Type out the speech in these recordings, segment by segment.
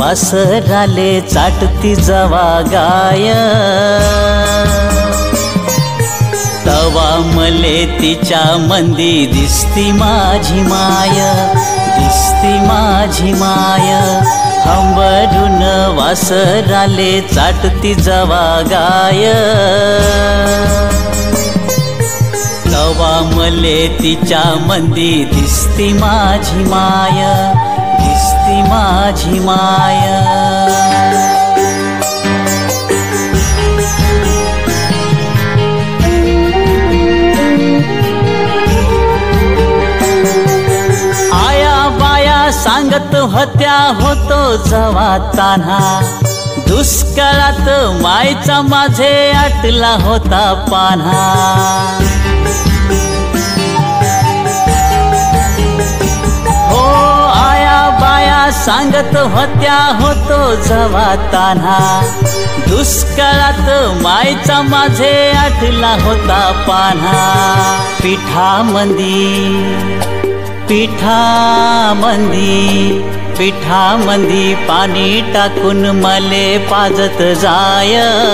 वासराले चाटती जवा गाय, तवा मले तिच्या मंदी दिसती माझी माय, दिसती माझी माय. हंबरून वासराले चाटती जवा गाय, तवा मले तिच्या मंदी दिसती माझी माय, दिसती माझी माय. सांगत होत्या होतो जवा तान्हा, दुष्काळात मायचा माझे आटला होता पान्हा. हो आया बाया सांगत होत्या होतो जवा तान्हा, दुष्काळात मायचा माझे आटला होता पान्हा. पिठामंदी पाणी टाकून मले पाजत जाय,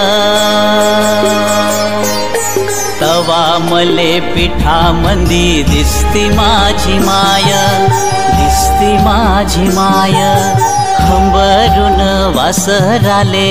तवा मले पिठामंदी दिसती माझी माय, दिसती माझी माय. हंबरून वासराले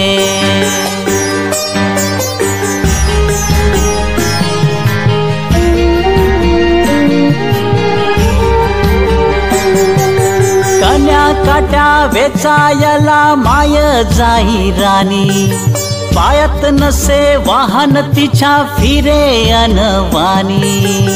काट्या वेचायला माय जाई राणी, पायात नसे वाहन तिच्या फिरे अनवानी.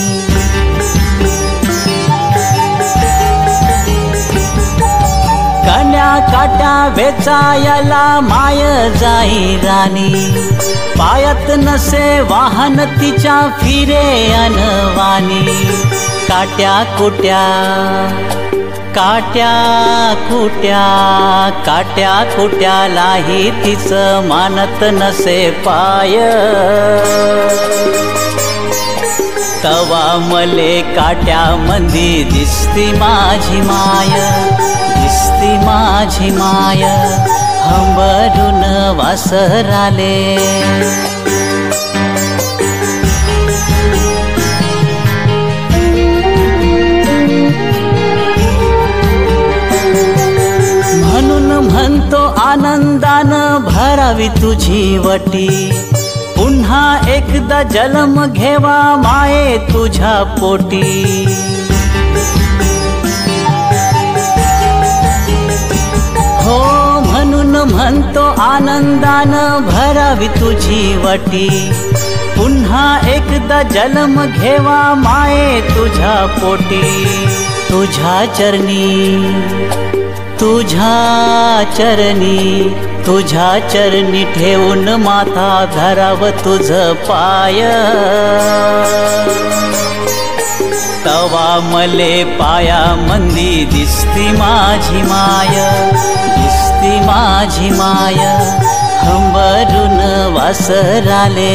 कन्या काट्या वेचायला माय जाई राणी, पायात नसे वाहन तिच्या फिरे अनवानी. काट्या कुट्यालाही तिचं मानत नसे पाय, तवा मले काट्यामंदी दिसती माझी माय, दिसती माझी माय. हंबरून वासराले म्हणतो आनंदानं भरावी तुझी वटी, पुन्हा एकदा जन्म घेवा माये तुझ्या पोटी. हो म्हणून म्हणतो आनंदानं भरावी तुझी वटी, पुन्हा एकदा जन्म घेवा माये तुझ्या पोटी. तुझ्या चरणी ठेवून माथा धराव तुझ पाय, तवा मले पायामंदी दिसती माझी माय, दिसती माझी माय. हंबरून वासराले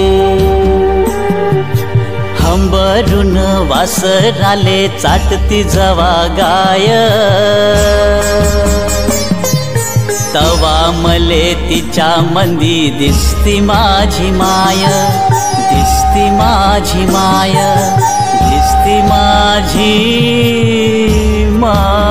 हंबरून वासराले चाटती जवा गाय, तवा मले तिच्या मंदी दिसती माझी माय, दिसती माझी माय, दिसती माझी माय.